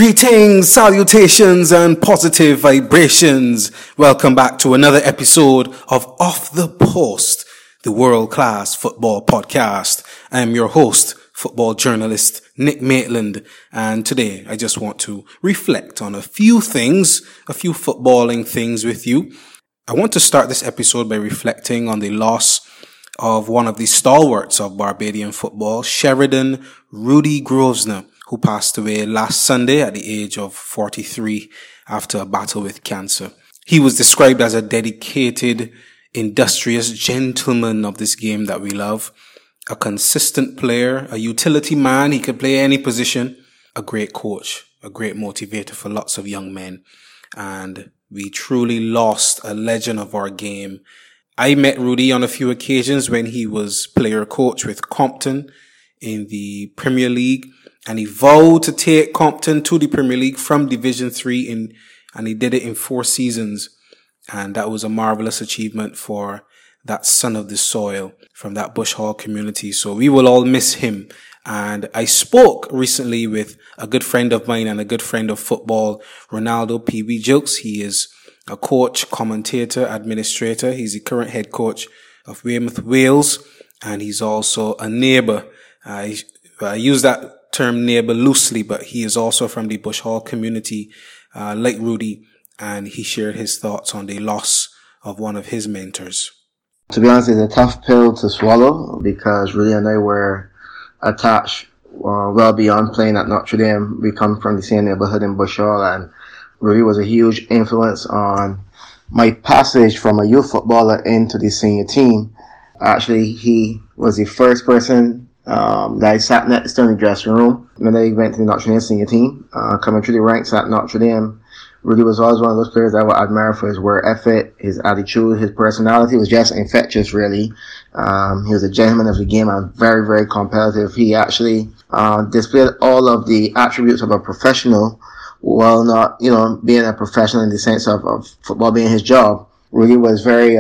Greetings, salutations, and positive vibrations. Welcome back to another episode of Off the Post, the world-class football podcast. I am your host, football journalist Nick Maitland, and today I just want to reflect on a few footballing things with you. I want to start this episode by reflecting on the loss of one of the stalwarts of Barbadian football, Sheridan Rudy Grosvenor, who passed away last Sunday at the age of 43 after a battle with cancer. He was described as a dedicated, industrious gentleman of this game that we love, a consistent player, a utility man. He could play any position, a great coach, a great motivator for lots of young men. And we truly lost a legend of our game. I met Rudy on a few occasions when he was player coach with Compton in the Premier League. And he vowed to take Compton to the Premier League from Division 3 and he did it in 4 seasons. And that was a marvelous achievement for that son of the soil from that Bush Hall community. So we will all miss him. And I spoke recently with a good friend of mine and a good friend of football, Ronaldo Pee-wee Jokes. He is a coach, commentator, administrator. He's the current head coach of Weymouth Wales. And he's also a neighbor. I use that term neighbor loosely, but he is also from the Bush Hall community, like Rudy, and he shared his thoughts on the loss of one of his mentors. To be honest, it's a tough pill to swallow because Rudy and I were attached well beyond playing at Notre Dame. We come from the same neighborhood in Bush Hall, and Rudy was a huge influence on my passage from a youth footballer into the senior team. Actually, he was the first person that I sat next to in the dressing room when I went to the Notre Dame senior team. Coming through the ranks at Notre Dame, Rudy was always one of those players that I would admire for his work ethic, his attitude, his personality was just infectious, really. He was a gentleman of the game and very, very competitive. He actually displayed all of the attributes of a professional while not, being a professional in the sense of football being his job. Rudy was very,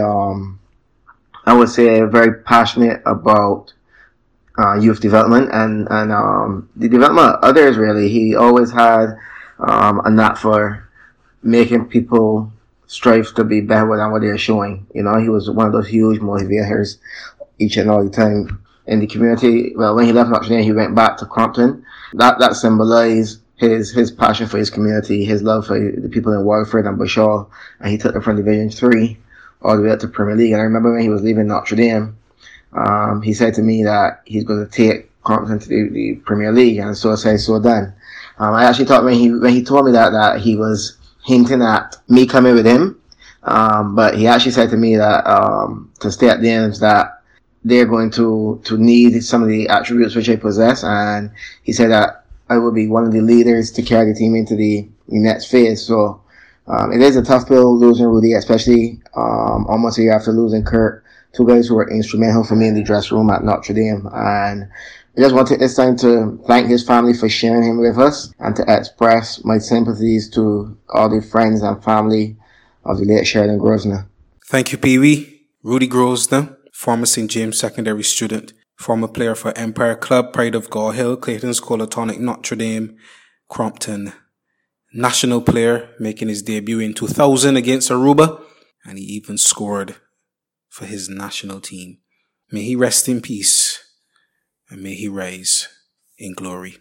I would say, very passionate about youth development and the development of others, really. He always had a knack for making people strive to be better than what they're showing. He was one of those huge motivators each and all the time in the community. Well, when he left Notre Dame, he went back to Compton. That symbolized his passion for his community, his love for the people in Waterford and Bush Hall, and he took them from Division 3 all the way up to Premier League. And I remember when he was leaving Notre Dame, he said to me that he's going to take Compton to the Premier League, and so said, so done. I actually thought when he told me that he was hinting at me coming with him, but he actually said to me that to stay at the Ends that they're going to need some of the attributes which I possess, and he said that I will be one of the leaders to carry the team into the next phase. So it is a tough pill losing Rudy, especially almost a year after losing Kurt. 2 guys who were instrumental for me in the dressing room at Notre Dame. And I just want to take this time to thank his family for sharing him with us and to express my sympathies to all the friends and family of the late Sheridan Grosvenor. Thank you, Pee-wee. Rudy Grosvenor, former St. James secondary student, former player for Empire Club, Pride of Gaw Hill, Clayton's Colatonic, Notre Dame, Crompton. National player, making his debut in 2000 against Aruba, and he even scored for his national team. May he rest in peace, and may he rise in glory.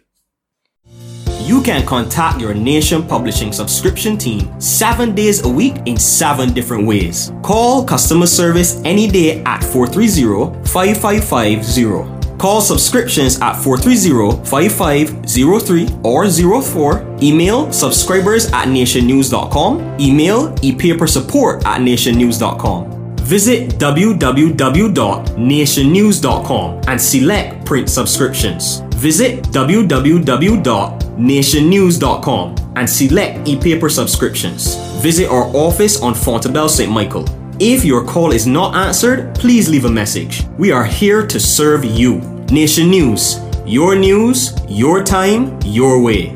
You can contact your Nation Publishing subscription team 7 days a week in 7 different ways. Call customer service any day at 430-5550. Call subscriptions at 430-5503 or 04. Email subscribers@nationnews.com. Email ePaperSupport@nationnews.com. Visit www.nationnews.com and select print subscriptions. Visit www.nationnews.com and select e-paper subscriptions. Visit our office on Fontebelle St. Michael. If your call is not answered, please leave a message. We are here to serve you. Nation News, your time, your way.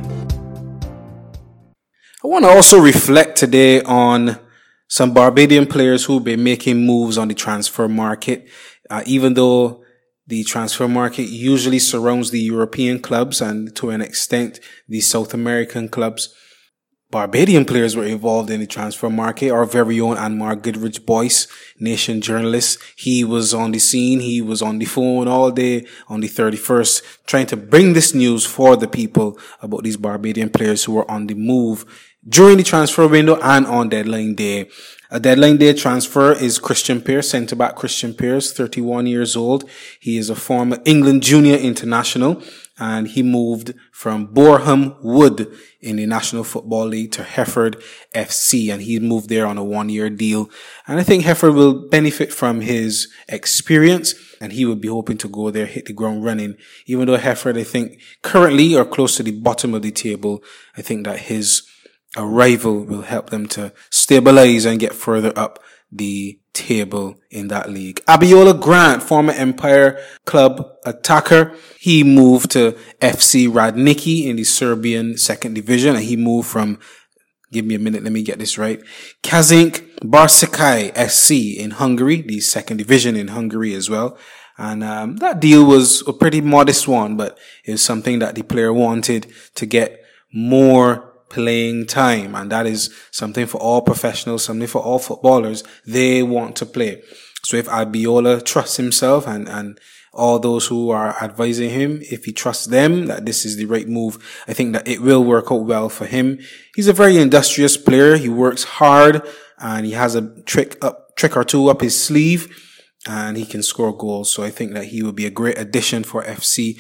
I want to also reflect today on some Barbadian players who've been making moves on the transfer market. Even though The transfer market usually surrounds the European clubs and to an extent the South American clubs. Barbadian players were involved in the transfer market. Our very own Anmar Goodrich Boyce, Nation journalist, he was on the scene. He was on the phone all day on the 31st trying to bring this news for the people about these Barbadian players who were on the move during the transfer window and on deadline day. A deadline day transfer is Christian Pearce, centre-back Christian Pearce, 31 years old. He is a former England junior international, and he moved from Boreham Wood in the National Football League to Hereford FC, and he moved there on a 1-year deal. And I think Hereford will benefit from his experience, and he would be hoping to go there, hit the ground running. Even though Hereford, I think, currently are close to the bottom of the table, I think that his arrival will help them to stabilize and get further up the table in that league. Abiola Grant, former Empire Club attacker, he moved to FC Radniki in the Serbian second division, and he moved from, give me a minute, let me get this right, Kazink Barsakai SC in Hungary, the second division in Hungary as well. And that deal was a pretty modest one, but it was something that the player wanted to get more playing time, and that is something for all professionals, something for all footballers. They want to play. So if Abiola trusts himself and all those who are advising him, if he trusts them that this is the right move, I think that it will work out well for him. He's a very industrious player. He works hard and he has a trick or two up his sleeve, and he can score goals. So I think that he will be a great addition for FK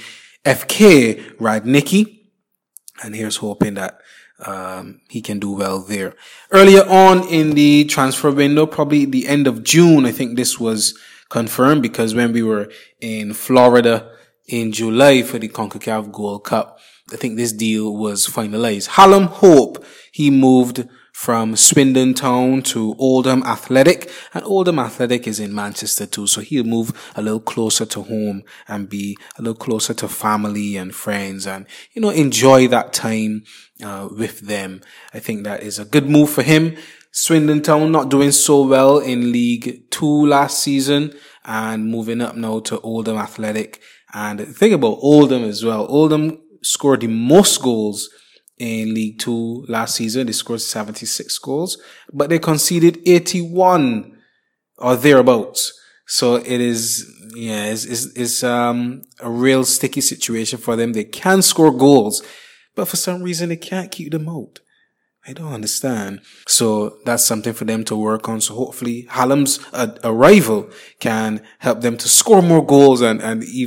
Radniki, and here's hoping that he can do well there. Earlier on in the transfer window, probably the end of June, I think this was confirmed, because when we were in Florida in July for the CONCACAF Gold Cup, I think this deal was finalized. Hallam Hope, he moved from Swindon Town to Oldham Athletic, and Oldham Athletic is in Manchester too, so he'll move a little closer to home and be a little closer to family and friends and, enjoy that time with them. I think that is a good move for him. Swindon Town not doing so well in League 2 last season and moving up now to Oldham Athletic. And think about Oldham as well. Oldham scored the most goals in League 2 last season. They scored 76 goals, but they conceded 81 or thereabouts. So it is, it's a real sticky situation for them. They can score goals, but for some reason they can't keep them out. I don't understand. So that's something for them to work on. So hopefully Hallam's arrival can help them to score more goals and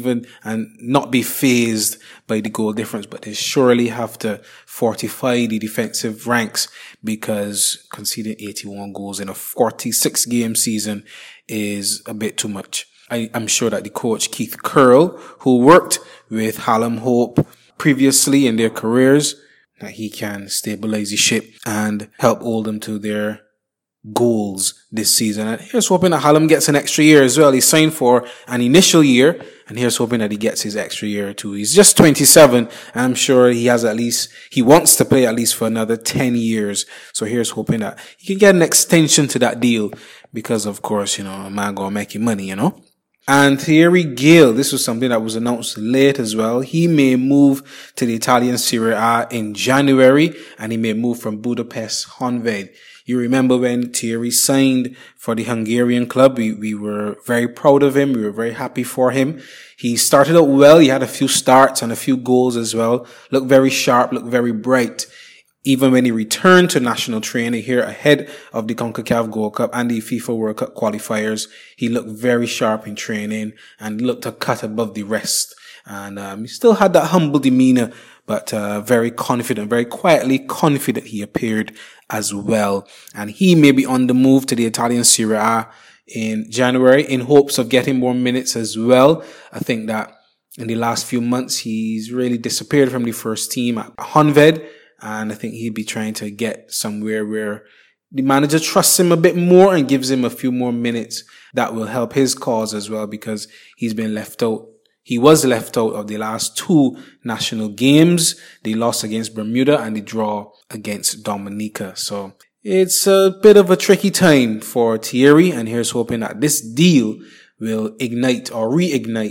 not be fazed by the goal difference. But they surely have to fortify the defensive ranks, because conceding 81 goals in a 46 game season is a bit too much. I'm sure that the coach Keith Curl, who worked with Hallam Hope previously in their careers, that he can stabilize the ship and help Oldham to their goals this season. And here's hoping that Hallam gets an extra year as well. He signed for an initial year, and here's hoping that he gets his extra year too. He's just 27, and I'm sure he wants to play at least for another 10 years. So here's hoping that he can get an extension to that deal, because of course, a man gonna make you money, And Thierry Gale, this was something that was announced late as well. He may move to the Italian Serie A in January, and he may move from Budapest Honvéd. You remember when Thierry signed for the Hungarian club, we were very proud of him. We were very happy for him. He started out well. He had a few starts and a few goals as well. Looked very sharp, looked very bright. Even when he returned to national training here ahead of the CONCACAF Gold Cup and the FIFA World Cup qualifiers, he looked very sharp in training and looked a cut above the rest. And he still had that humble demeanor, but very confident, very quietly confident he appeared as well. And he may be on the move to the Italian Serie A in January in hopes of getting more minutes as well. I think that in the last few months, he's really disappeared from the first team at Honvéd. And I think he'd be trying to get somewhere where the manager trusts him a bit more and gives him a few more minutes. That will help his cause as well, because he's been left out. He was left out of the last 2 national games. The loss against Bermuda and the draw against Dominica. So it's a bit of a tricky time for Thierry, and here's hoping that this deal will ignite or reignite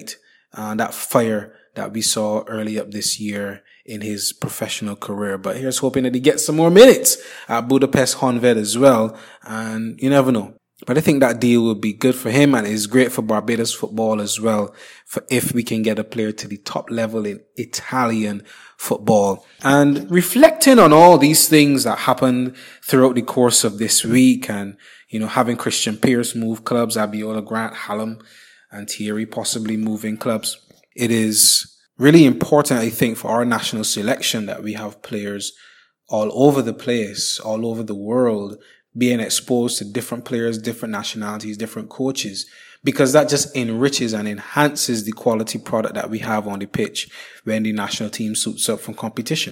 that fire that we saw early up this year in his professional career. But here's hoping that he gets some more minutes at Budapest Honvéd as well. And you never know. But I think that deal would be good for him, and it's great for Barbados football as well, for if we can get a player to the top level in Italian football. And reflecting on all these things that happened throughout the course of this week, and, you know, having Christian Pearce move clubs, Abiola Grant, Hallam and Thierry possibly moving clubs, it is really important, I think, for our national selection that we have players all over the place, all over the world, being exposed to different players, different nationalities, different coaches, because that just enriches and enhances the quality product that we have on the pitch when the national team suits up from competition.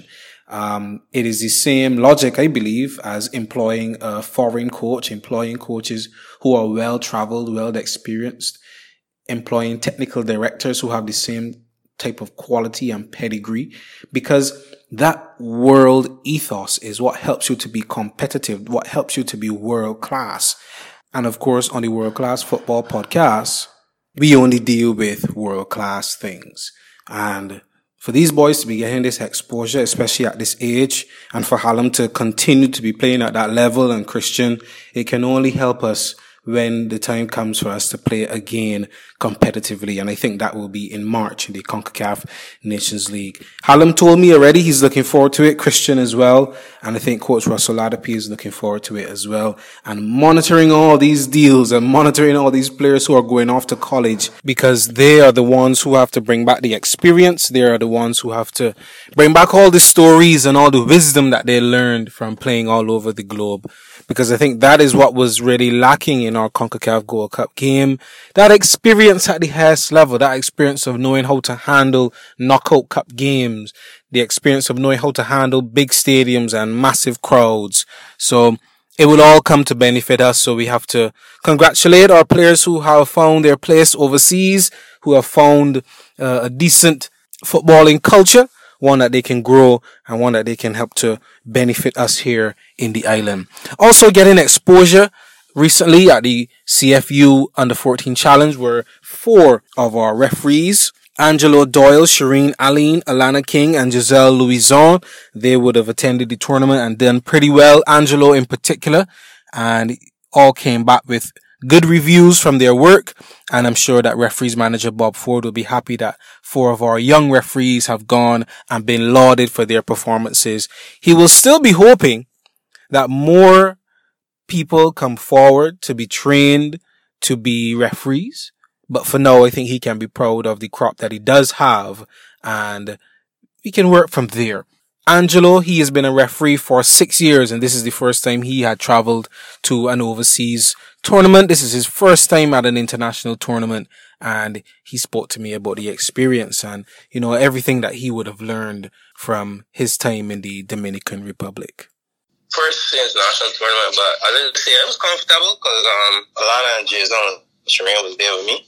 It is the same logic, I believe, as employing a foreign coach, employing coaches who are well-traveled, well-experienced, employing technical directors who have the same type of quality and pedigree, because that world ethos is what helps you to be competitive, what helps you to be world class. And of course, on the World Class Football Podcast, we only deal with world class things. And for these boys to be getting this exposure, especially at this age, and for Hallam to continue to be playing at that level, and Christian, it can only help us when the time comes for us to play again competitively. And I think that will be in March in the CONCACAF Nations League. Hallam told me already he's looking forward to it, Christian as well. And I think Coach Russell Ladapi is looking forward to it as well. And monitoring all these deals and monitoring all these players who are going off to college, because they are the ones who have to bring back the experience. They are the ones who have to bring back all the stories and all the wisdom that they learned from playing all over the globe. Because I think that is what was really lacking in our CONCACAF Gold Cup game. That experience at the highest level, that experience of knowing how to handle knockout cup games, the experience of knowing how to handle big stadiums and massive crowds. So it will all come to benefit us. So we have to congratulate our players who have found their place overseas, who have found a decent footballing culture, one that they can grow and one that they can help to benefit us here in the island. Also getting exposure recently at the CFU Under 14 Challenge were 4 of our referees: Angelo Doyle, Shireen Aline, Alana King, and Giselle Louison. They would have attended the tournament and done pretty well, Angelo in particular, and all came back with good reviews from their work. And I'm sure that referees manager Bob Ford will be happy that 4 of our young referees have gone and been lauded for their performances. He will still be hoping that more people come forward to be trained to be referees. But for now, I think he can be proud of the crop that he does have, and we can work from there. Angelo, he has been a referee for 6 years, and this is the first time he had traveled to an overseas tournament. This is his first time at an international tournament, and he spoke to me about the experience and, you know, everything that he would have learned from his time in the Dominican Republic. First international tournament, but I didn't say I was comfortable because Alana and Jason Shireen was there with me,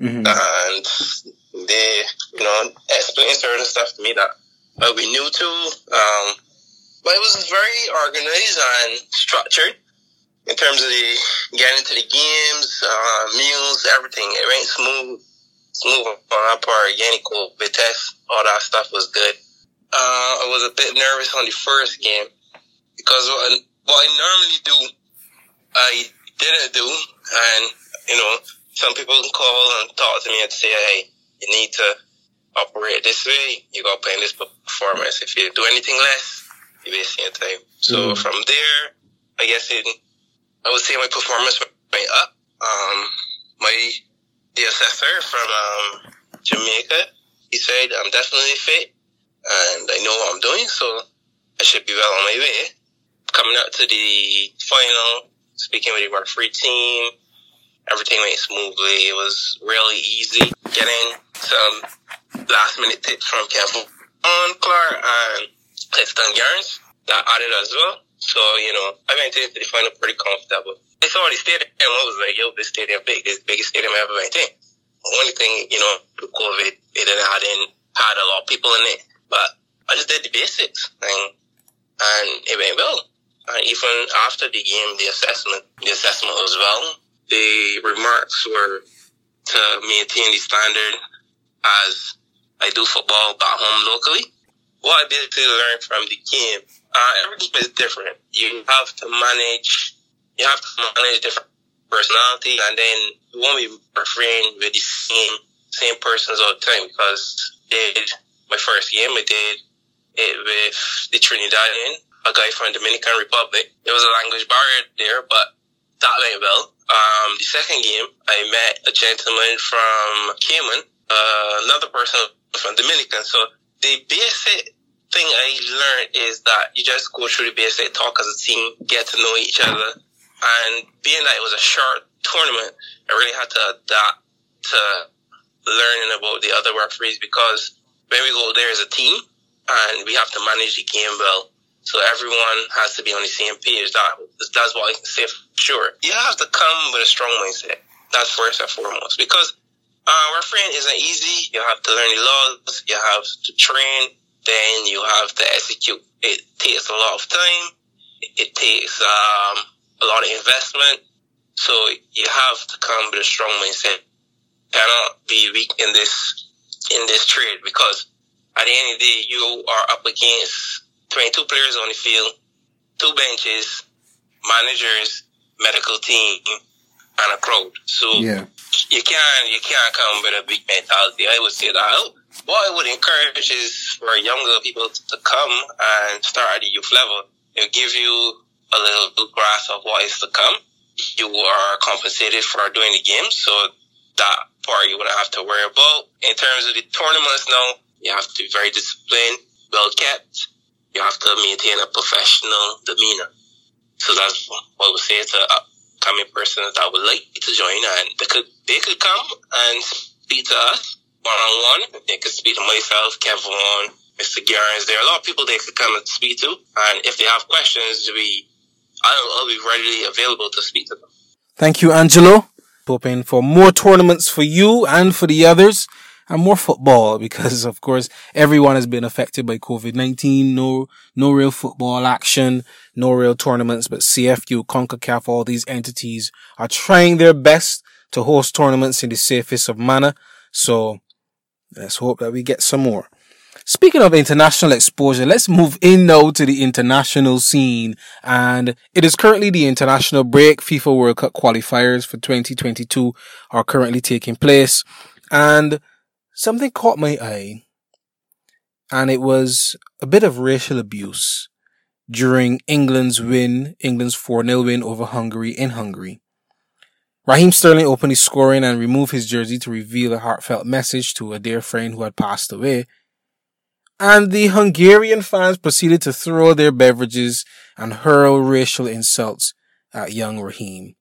and they, you know, explained certain stuff to me that we knew too, but it was very organized and structured in terms of the getting into the games, meals, everything. It went smooth on our part. Yannick Vitesse, all that stuff was good. I was a bit nervous on the first game because what I normally do, I didn't do, and you know, some people can call and talk to me and say, "Hey, you need to operate this way, you gotta play in this performance. If you do anything less, you're wasting your time." So from there, I guess I would say my performance went up. The assessor from Jamaica, he said I'm definitely fit and I know what I'm doing, so I should be well on my way. Coming up to the final, speaking with the referee team, everything went smoothly. It was really easy. Getting some last minute tips from Kevin Clark and Clifton Garns that added as well. So, you know, I went into the final pretty comfortable. I saw the stadium and I was like, yo, this stadium big. This is the biggest stadium I ever went in. The only thing, you know, with COVID, it didn't had a lot of people in it. But I just did the basics and it went well. And even after the game, the assessment was well. The remarks were to maintain the standard as I do football back home locally. What I basically learned from the game, every game is different. You have to manage different personality, and then you won't be referring with the same persons all the time, because my first game, I did it with the Trinidadian, a guy from the Dominican Republic. There was a language barrier there, but that went well. The second game, I met a gentleman from Cayman, another person from Dominican. So the basic thing I learned is that you just go through the basic, talk as a team, get to know each other. And being that it was a short tournament, I really had to adapt to learning about the other referees, because when we go there as a team and we have to manage the game well, so everyone has to be on the same page. That's what I can say for sure. You have to come with a strong mindset. That's first and foremost, because refereeing isn't easy. You have to learn the laws. You have to train. Then you have to execute. It takes a lot of time. It takes a lot of investment. So you have to come with a strong mindset. Cannot be weak in this trade, because at the end of the day, you are up against 22 players on the field, 2 benches, managers, medical team, and a crowd. So you can't come with a big mentality. I would say that. What I would encourage is for younger people to come and start at the youth level. It'll give you a little grasp of what is to come. You are compensated for doing the game, so that part you wouldn't have to worry about. In terms of the tournaments now, you have to be very disciplined, well kept. You have to maintain a professional demeanor. So that's what I would say to upcoming persons that would like to join, and they could come and speak to us one-on-one. They could speak to myself, Kevin, Mr. Garens. There are a lot of people they could come and speak to, and if they have questions, I'll be readily available to speak to them. Thank you, Angelo. Hoping for more tournaments for you and for the others, and more football, because of course everyone has been affected by COVID-19. No real football action, no real tournaments, but CFU, CONCACAF, all these entities are trying their best to host tournaments in the safest of manner. So let's hope that we get some more. Speaking of international exposure, let's move in now to the international scene. And it is currently the international break. FIFA World Cup qualifiers for 2022 are currently taking place. And something caught my eye. And it was a bit of racial abuse during England's 4-0 win over Hungary in Hungary. Raheem Sterling opened his scoring and removed his jersey to reveal a heartfelt message to a dear friend who had passed away. And the Hungarian fans proceeded to throw their beverages and hurl racial insults at young Raheem.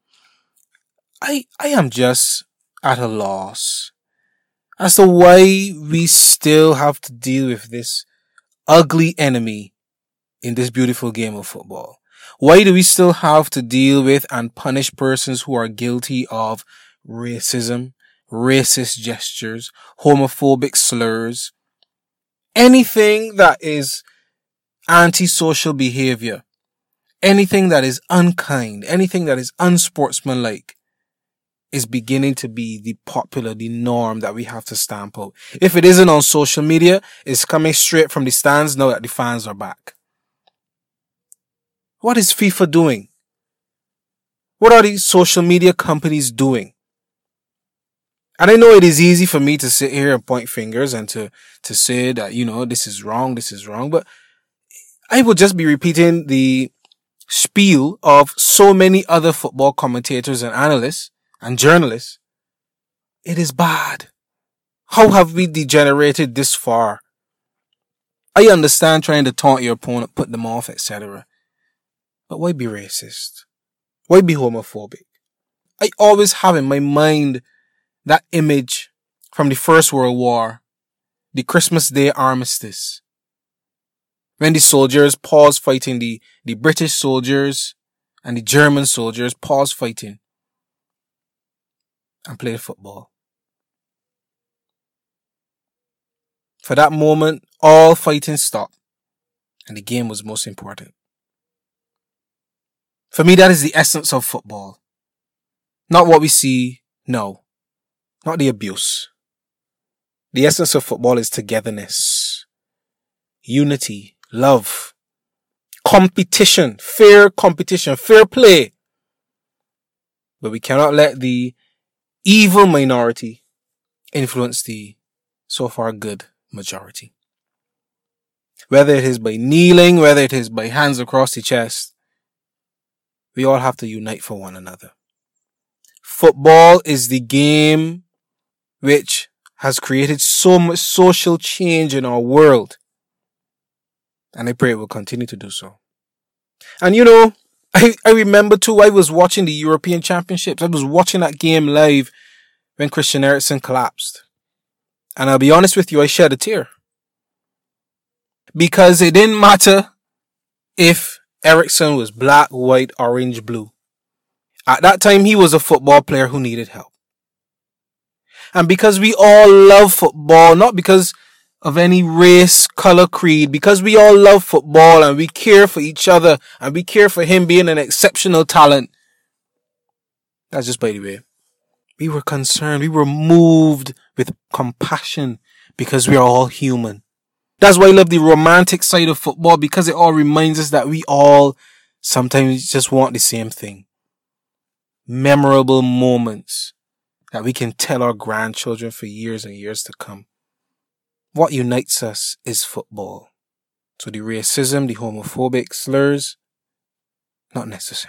I am just at a loss as to why we still have to deal with this ugly enemy in this beautiful game of football. Why do we still have to deal with and punish persons who are guilty of racism, racist gestures, homophobic slurs, anything that is antisocial behavior, anything that is unkind, anything that is unsportsmanlike is beginning to be the norm that we have to stamp out. If it isn't on social media, it's coming straight from the stands now that the fans are back. What is FIFA doing? What are these social media companies doing? And I know it is easy for me to sit here and point fingers and to say that, this is wrong, but I would just be repeating the spiel of so many other football commentators and analysts and journalists. It is bad. How have we degenerated this far? I understand trying to taunt your opponent, put them off, etc. But why be racist? Why be homophobic? I always have in my mind that image from the First World War, the Christmas Day armistice, when the soldiers paused fighting, the British soldiers and the German soldiers paused fighting and played football. For that moment, all fighting stopped and the game was most important. For me, that is the essence of football. Not what we see, no. Not the abuse. The essence of football is togetherness, unity, love, competition, fair play. But we cannot let the evil minority influence the so far good majority. Whether it is by kneeling, whether it is by hands across the chest, we all have to unite for one another. Football is the game which has created so much social change in our world. And I pray it will continue to do so. And I remember too, I was watching the European Championships. I was watching that game live when Christian Eriksen collapsed. And I'll be honest with you, I shed a tear. Because it didn't matter if Eriksen was black, white, orange, blue. At that time, he was a football player who needed help. And because we all love football, not because of any race, color, creed, because we all love football and we care for each other and we care for him being an exceptional talent. That's just by the way. We were concerned. We were moved with compassion because we are all human. That's why I love the romantic side of football, because it all reminds us that we all sometimes just want the same thing. Memorable moments that we can tell our grandchildren for years and years to come. What unites us is football. So the racism, the homophobic slurs, not necessary.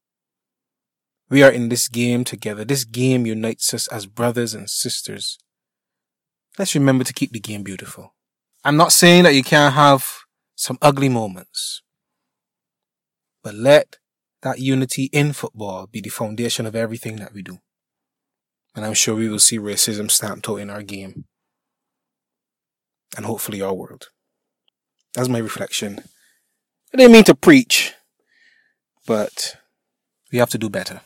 We are in this game together. This game unites us as brothers and sisters. Let's remember to keep the game beautiful. I'm not saying that you can't have some ugly moments, but let that unity in football be the foundation of everything that we do. And I'm sure we will see racism stamped out in our game. And hopefully our world. That's my reflection. I didn't mean to preach, but we have to do better.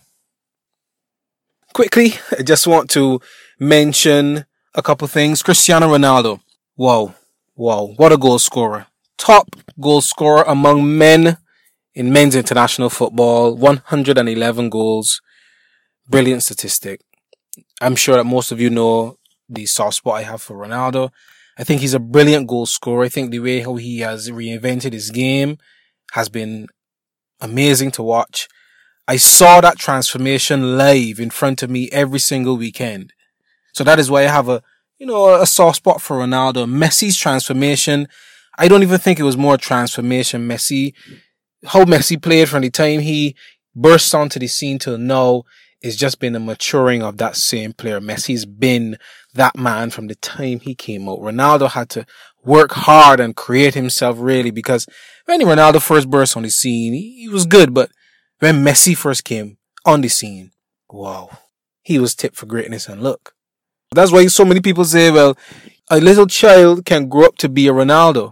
Quickly, I just want to mention a couple things. Cristiano Ronaldo. Wow. What a goal scorer. Top goal scorer among men in men's international football. 111 goals. Brilliant statistic. I'm sure that most of you know the soft spot I have for Ronaldo. I think he's a brilliant goal scorer. I think the way how he has reinvented his game has been amazing to watch. I saw that transformation live in front of me every single weekend. So that is why I have a soft spot for Ronaldo. Messi's transformation, I don't even think it was more transformation. How Messi played from the time he burst onto the scene till now, it's just been a maturing of that same player. Messi's been that man from the time he came out. Ronaldo had to work hard and create himself really, because when Ronaldo first burst on the scene, he was good, but when Messi first came on the scene, wow, he was tipped for greatness. And look, that's why so many people say, well, a little child can grow up to be a Ronaldo,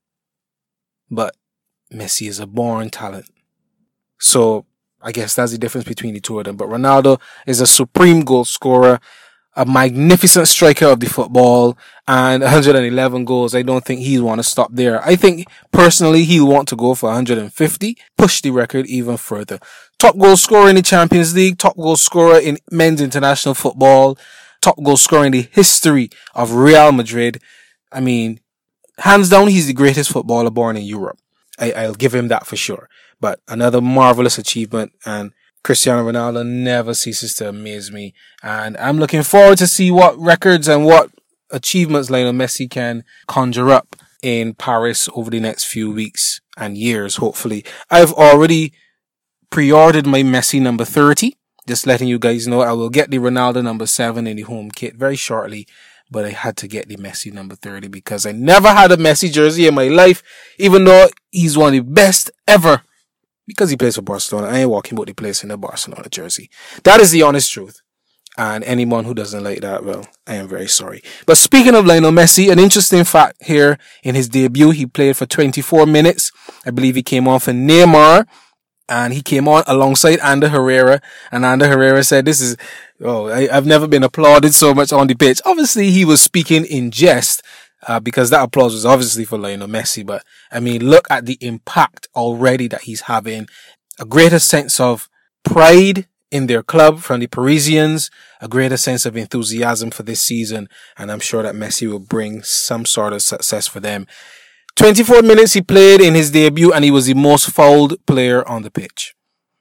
but Messi is a born talent. So I guess that's the difference between the two of them. But Ronaldo is a supreme goal scorer, a magnificent striker of the football, and 111 goals. I don't think he'll want to stop there. I think personally he'll want to go for 150, push the record even further. Top goal scorer in the Champions League, top goal scorer in men's international football, top goal scorer in the history of Real Madrid. I mean, hands down, he's the greatest footballer born in Europe. I'll give him that for sure. But another marvelous achievement, and Cristiano Ronaldo never ceases to amaze me. And I'm looking forward to see what records and what achievements Lionel Messi can conjure up in Paris over the next few weeks and years, hopefully. I've already pre-ordered my Messi number 30. Just letting you guys know, I will get the Ronaldo number 7 in the home kit very shortly. But I had to get the Messi number 30 because I never had a Messi jersey in my life, even though he's one of the best ever. Because he plays for Barcelona. I ain't walking about the place in a Barcelona jersey. That is the honest truth. And anyone who doesn't like that, well, I am very sorry. But speaking of Lionel Messi, an interesting fact here in his debut, he played for 24 minutes. I believe he came on for Neymar. And he came on alongside Ander Herrera. And Ander Herrera said, I've never been applauded so much on the pitch. Obviously, he was speaking in jest, because that applause was obviously for Lionel Messi. But, I mean, look at the impact already that he's having. A greater sense of pride in their club from the Parisians, a greater sense of enthusiasm for this season, and I'm sure that Messi will bring some sort of success for them. 24 minutes he played in his debut, and he was the most fouled player on the pitch.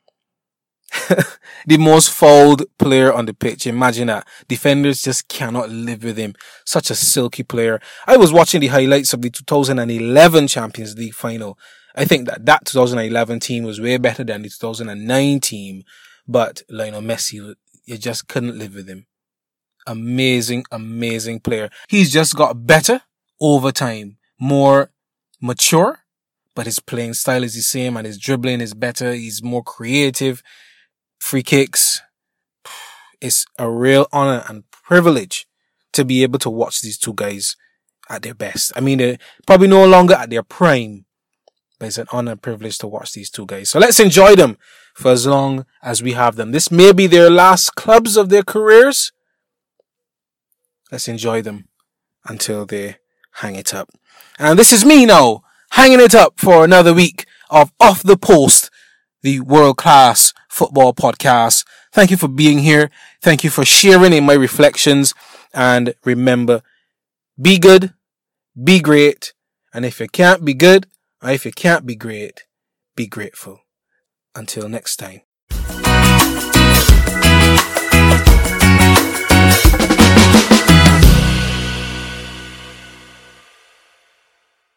The most fouled player on the pitch. Imagine that. Defenders just cannot live with him. Such a silky player. I was watching the highlights of the 2011 Champions League final. I think that 2011 team was way better than the 2009 team. But Lionel Messi, you just couldn't live with him. Amazing, amazing player. He's just got better over time. More mature. But his playing style is the same and his dribbling is better. He's more creative. Free kicks. It's a real honor and privilege to be able to watch these two guys at their best. I mean, they're probably no longer at their prime, but it's an honor and privilege to watch these two guys. So let's enjoy them for as long as we have them. This may be their last clubs of their careers. Let's enjoy them until they hang it up. And this is me now, hanging it up for another week of Off the Post, the world-class football podcast. Thank you for being here. Thank you for sharing in my reflections. And remember, be good, be great. And if you can't be good, or if you can't be great, be grateful. Until next time.